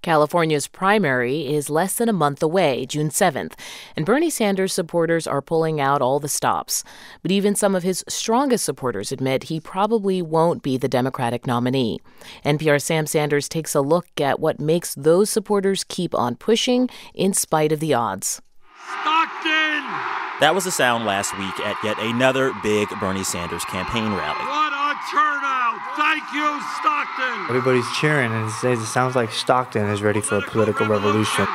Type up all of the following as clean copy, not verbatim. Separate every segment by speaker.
Speaker 1: California's primary is less than a month away, June 7th, and Bernie Sanders supporters are pulling out all the stops. But even some of his strongest supporters admit he probably won't be the Democratic nominee. NPR's Sam Sanders takes a look at what makes those supporters keep on pushing in spite of the odds.
Speaker 2: Stockton!
Speaker 3: That was the sound last week at yet another big Bernie Sanders campaign rally.
Speaker 2: What a turnout! Thank you, Stockton!
Speaker 4: Everybody's cheering, and it sounds like Stockton is ready for a political revolution.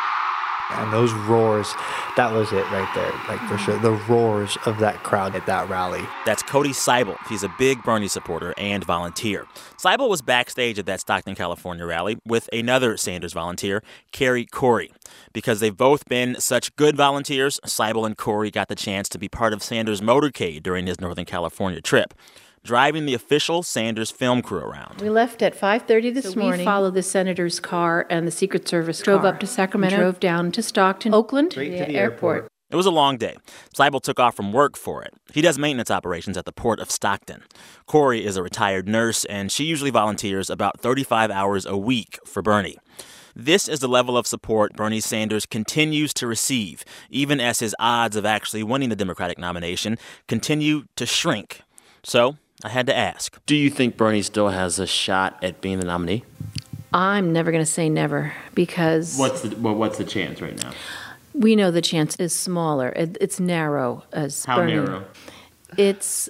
Speaker 4: And those roars, that was it right there, like for sure. The roars of that crowd at that rally.
Speaker 3: That's Cody Seibel. He's a big Bernie supporter and volunteer. Seibel was backstage at that Stockton, California rally with another Sanders volunteer, Carrie Corey. Because they've both been such good volunteers, Seibel and Corey got the chance to be part of Sanders' motorcade during his Northern California trip, driving the official Sanders film crew around.
Speaker 5: We left at 5:30 this morning. We followed the senator's car and the Secret Service drove up to Sacramento, drove down to Stockton, Oakland,
Speaker 4: Straight to the airport.
Speaker 3: It was a long day. Seibel took off from work for it. He does maintenance operations at the Port of Stockton. Corey is a retired nurse, and she usually volunteers about 35 hours a week for Bernie. This is the level of support Bernie Sanders continues to receive, even as his odds of actually winning the Democratic nomination continue to shrink. So I had to ask.
Speaker 6: Do you think Bernie still has a shot at being the nominee?
Speaker 5: I'm never going to say never because...
Speaker 6: What's the chance right now?
Speaker 5: We know the chance is smaller. It's narrow as
Speaker 6: How
Speaker 5: Bernie.
Speaker 6: narrow?
Speaker 5: It's...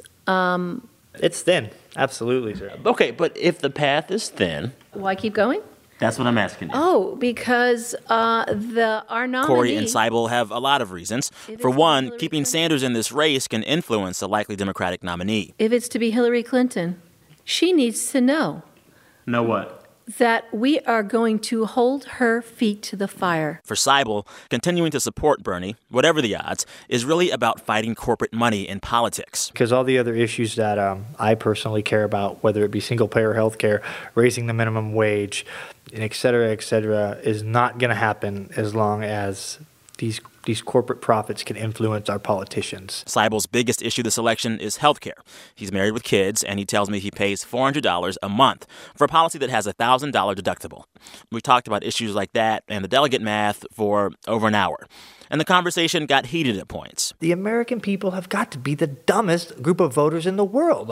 Speaker 4: It's thin. Absolutely, sir.
Speaker 6: Okay, but if the path is thin...
Speaker 5: Why keep going?
Speaker 6: That's what I'm asking you.
Speaker 5: Oh, because our nominee...
Speaker 3: Corey and Seibel have a lot of reasons. For one, keeping Sanders in this race can influence the likely Democratic nominee.
Speaker 5: If it's to be Hillary Clinton, she needs to know...
Speaker 6: Know what?
Speaker 5: That we are going to hold her feet to the fire.
Speaker 3: For Seibel, continuing to support Bernie, whatever the odds, is really about fighting corporate money in politics.
Speaker 4: Because all the other issues that I personally care about, whether it be single-payer health care, raising the minimum wage, and et cetera, is not going to happen as long as these corporate profits can influence our politicians.
Speaker 3: Seibel's biggest issue this election is health care. He's married with kids, and he tells me he pays $400 a month for a policy that has a $1,000 deductible. We talked about issues like that and the delegate math for over an hour. And the conversation got heated at points.
Speaker 4: The American people have got to be the dumbest group of voters in the world.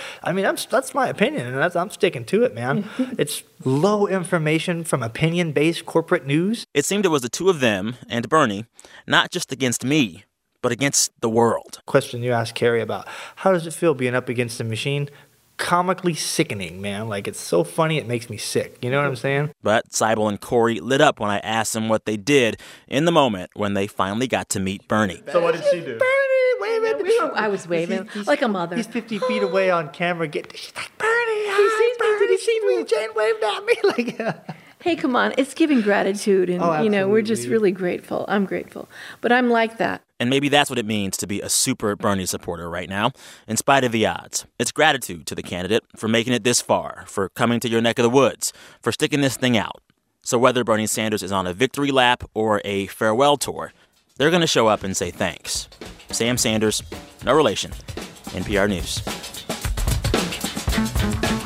Speaker 4: That's my opinion, and I'm sticking to it, man. It's low information from opinion-based corporate news.
Speaker 3: It seemed it was the two of them and Bernie, not just against me, but against the world.
Speaker 4: Question you asked Carrie about, how does it feel being up against the machine? Comically sickening, man. It's so funny it makes me sick. You know what I'm saying?
Speaker 3: But Seibel and Corey lit up when I asked them what they did in the moment when they finally got to meet Bernie.
Speaker 6: So what did she do?
Speaker 4: Bernie, waving.
Speaker 5: I was waving like a mother.
Speaker 4: He's 50 feet away on camera. She's like, Bernie, hi, Bernie. He sees me. Jane waved at me.
Speaker 5: Hey, come on. It's giving gratitude. And, we're just really grateful. I'm grateful. But I'm like that.
Speaker 3: And maybe that's what it means to be a super Bernie supporter right now, in spite of the odds. It's gratitude to the candidate for making it this far, for coming to your neck of the woods, for sticking this thing out. So whether Bernie Sanders is on a victory lap or a farewell tour, they're going to show up and say thanks. Sam Sanders, no relation, NPR News.